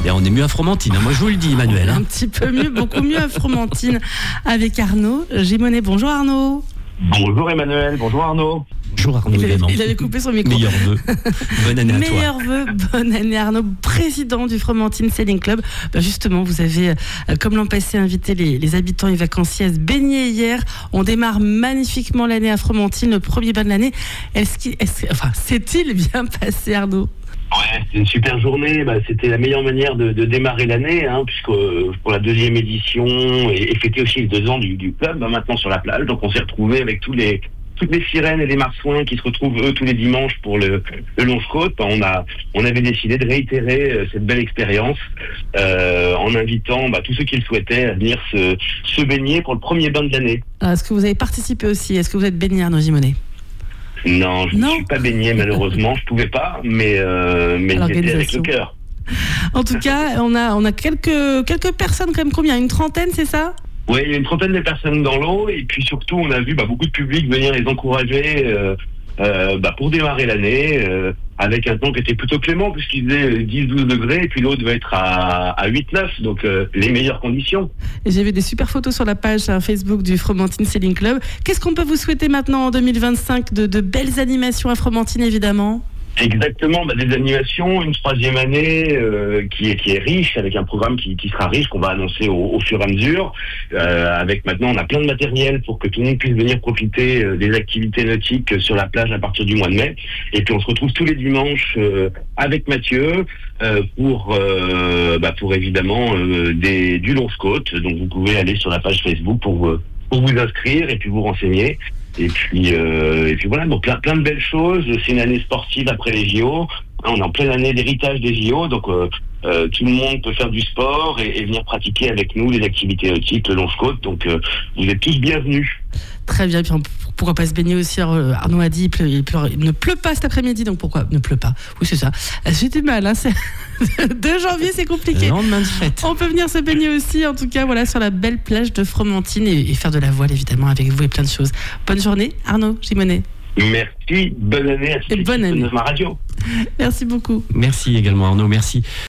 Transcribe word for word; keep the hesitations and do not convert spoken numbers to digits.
Et on est mieux à Fromentine, hein. Moi je vous le dis, Emmanuel. Hein. Un petit peu mieux, beaucoup mieux à Fromentine avec Arnaud Gimonet. Bonjour Arnaud. Bonjour Emmanuel, bonjour Arnaud. Bonjour Arnaud Il avait, également. il avait coupé son micro. Meilleurs vœux. Bonne année à toi. Meilleurs vœux, bonne année Arnaud, président du Fromentine Sailing Club. Ben justement, vous avez, euh, comme l'an passé, invité les, les habitants et vacanciers à se baigner hier. On démarre magnifiquement l'année à Fromentine, le premier bain de l'année. Est-ce qu'il, est-ce, enfin, s'est-il bien passé Arnaud ? Ouais, c'est une super journée. Bah, c'était la meilleure manière de, de démarrer l'année, hein, puisque euh, pour la deuxième édition et, et fêter aussi les deux ans du, du club, bah, maintenant sur la plage. Donc on s'est retrouvés avec tous les toutes les sirènes et les marsouins qui se retrouvent eux tous les dimanches pour le, le Longe-Côte. Bah, on a on avait décidé de réitérer euh, cette belle expérience euh, en invitant bah, tous ceux qui le souhaitaient à venir se, se baigner pour le premier bain de l'année. Alors, est-ce que vous avez participé aussi ? Est-ce que vous êtes baigné Arnaud Gimonet ? Non, je ne Non. suis pas baigné malheureusement, je pouvais pas, mais euh, mais j'étais avec le cœur. En tout cas, on a on a quelques quelques personnes quand même. Combien ? Une trentaine, c'est ça ? Oui, il y a une trentaine de personnes dans l'eau, et puis surtout, on a vu bah, beaucoup de public venir les encourager euh, euh, bah, pour démarrer l'année, euh, avec un temps qui était plutôt clément, puisqu'il faisait dix douze degrés, et puis l'eau devait être à, à huit neuf, donc euh, les meilleures conditions. Et j'ai vu des super photos sur la page hein, Facebook du Fromentine Sailing Club. Qu'est-ce qu'on peut vous souhaiter maintenant en deux mille vingt-cinq ? De, de belles animations à Fromentine, évidemment. Exactement, bah, des animations, une troisième année euh, qui est qui est riche, avec un programme qui, qui sera riche, qu'on va annoncer au, au fur et à mesure. Euh, avec maintenant, on a plein de matériel pour que tout le monde puisse venir profiter euh, des activités nautiques sur la plage à partir du mois de mai. Et puis on se retrouve tous les dimanches euh, avec Mathieu euh, pour euh, bah, pour évidemment euh, des du Longe-Côte. Donc vous pouvez aller sur la page Facebook pour euh, pour vous inscrire et puis vous renseigner. Et puis, euh, et puis voilà, donc plein, plein de belles choses. C'est une année sportive après les J O. On est en pleine année d'héritage des J O, donc euh, euh, tout le monde peut faire du sport et, et venir pratiquer avec nous les activités nautiques, le Longe-Côte. Donc euh, vous êtes tous bienvenus. Très bien, puis on, pourquoi pas se baigner aussi. Alors, Arnaud a dit il, pleut, il, pleut, il ne pleut pas cet après-midi, donc pourquoi ne pleut pas ? Oui, c'est ça. J'ai du mal, hein, c'est... deux janvier, c'est compliqué. Le lendemain de fête. On peut venir se baigner aussi, en tout cas, voilà, sur la belle plage de Fromentine et, et faire de la voile, évidemment, avec vous et plein de choses. Bonne journée, Arnaud Gimonet. Merci, bonne année à tous et bonne année. de ma radio. Merci beaucoup. Merci également Arnaud, merci.